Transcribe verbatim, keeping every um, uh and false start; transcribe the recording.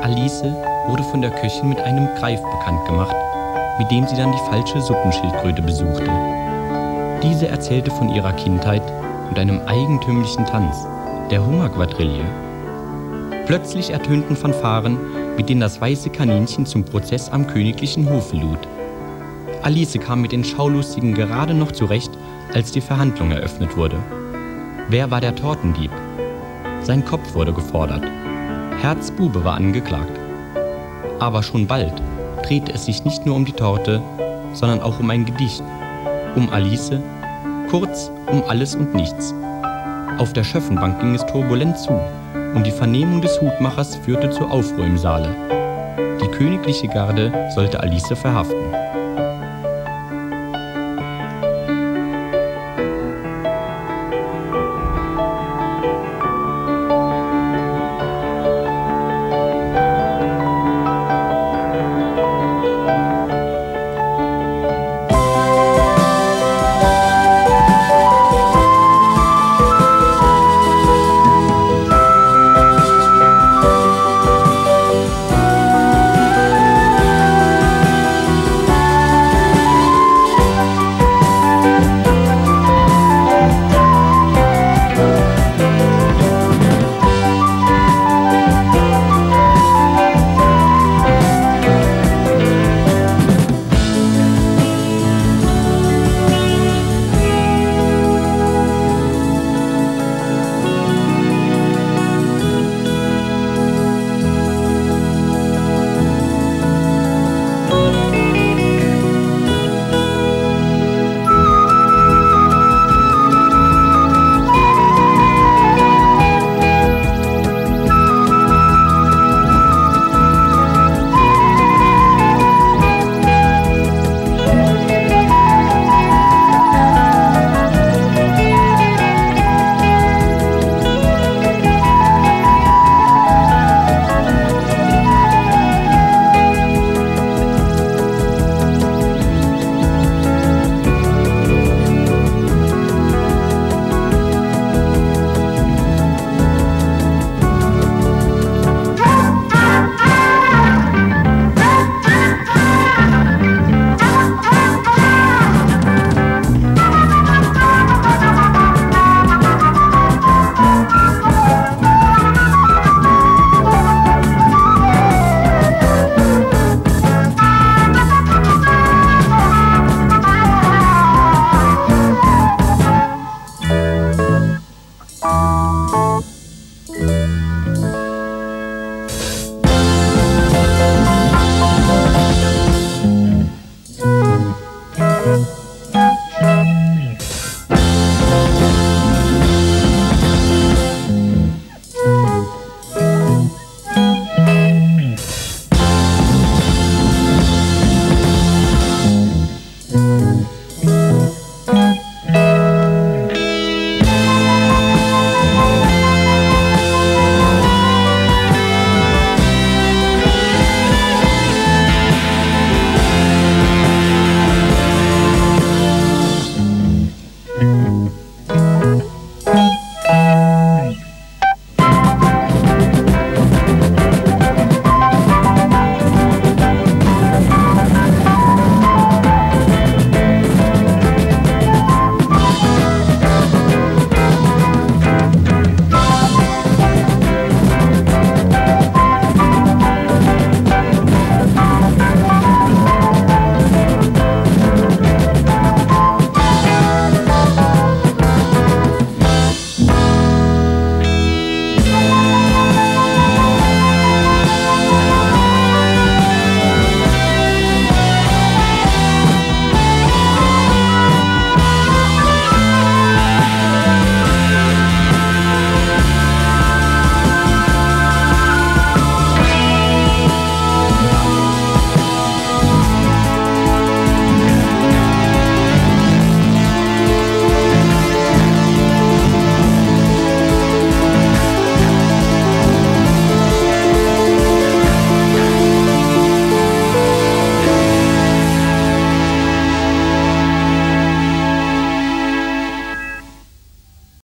Alice wurde von der Köchin mit einem Greif bekannt gemacht, mit dem sie dann die falsche Suppenschildkröte besuchte. Diese erzählte von ihrer Kindheit und einem eigentümlichen Tanz, der Hummerquadrille. Plötzlich ertönten Fanfaren, mit denen das weiße Kaninchen zum Prozess am königlichen Hofe lud. Alice kam mit den Schaulustigen gerade noch zurecht, als die Verhandlung eröffnet wurde. Wer war der Tortendieb? Sein Kopf wurde gefordert. Herzbube war angeklagt. Aber schon bald drehte es sich nicht nur um die Torte, sondern auch um ein Gedicht, um Alice, kurz um alles und nichts. Auf der Schöffenbank ging es turbulent zu und die Vernehmung des Hutmachers führte zu Aufruhr im Saale. Die königliche Garde sollte Alice verhaften.